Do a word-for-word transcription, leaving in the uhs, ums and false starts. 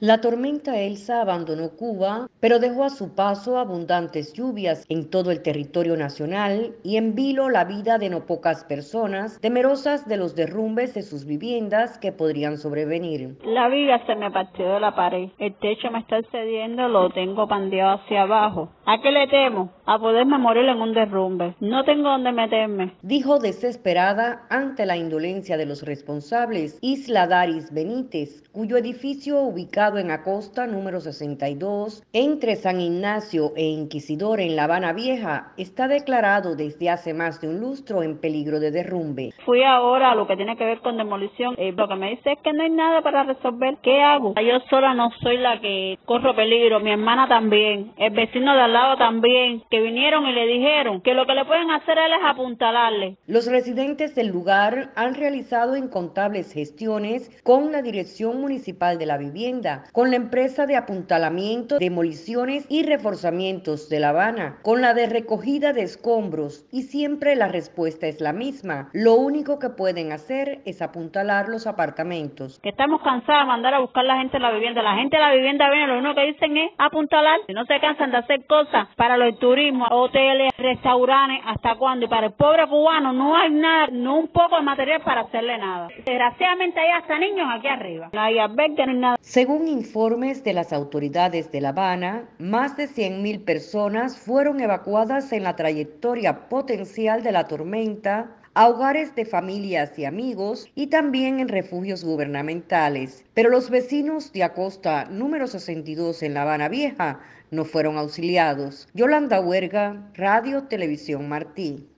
La tormenta Elsa abandonó Cuba, pero dejó a su paso abundantes lluvias en todo el territorio nacional y en vilo la vida de no pocas personas, temerosas de los derrumbes de sus viviendas que podrían sobrevenir. La viga se me partió de la pared, el techo me está cediendo, lo tengo pandeado hacia abajo. ¿A qué le temo? A poderme morir en un derrumbe. No tengo dónde meterme. Dijo desesperada ante la indolencia de los responsables Isla Daris Benítez, cuyo edificio ubicado en Acosta número sesenta y dos, entre San Ignacio e Inquisidor en La Habana Vieja, está declarado desde hace más de un lustro en peligro de derrumbe. Fui ahora a lo que tiene que ver con demolición. Eh, lo que me dice es que no hay nada para resolver. ¿Qué hago? Yo sola no soy la que corro peligro, mi hermana también, el vecino de al lado también, que vinieron y le dijeron que lo que le pueden hacer a él es apuntalarle. Los residentes del lugar han realizado incontables gestiones con la Dirección Municipal de la Vivienda, con la empresa de apuntalamiento, demoliciones y reforzamientos de La Habana, con la de recogida de escombros, y siempre la respuesta es la misma. Lo único que pueden hacer es apuntalar los apartamentos. Que estamos cansados de mandar a buscar a la gente de la vivienda. La gente de la vivienda viene, lo único que dicen es apuntalar. Si no se cansan de hacer cosas para los turismos, hoteles, restaurantes, ¿hasta cuándo? Y para el pobre cubano no hay nada, no un poco de material para hacerle nada. Desgraciadamente hay hasta niños aquí arriba. No hay albergue ni nada. Según informes de las autoridades de La Habana, más de cien mil personas fueron evacuadas en la trayectoria potencial de la tormenta a hogares de familias y amigos y también en refugios gubernamentales. Pero los vecinos de Acosta número sesenta y dos en La Habana Vieja no fueron auxiliados. Yolanda Huerga, Radio Televisión Martí.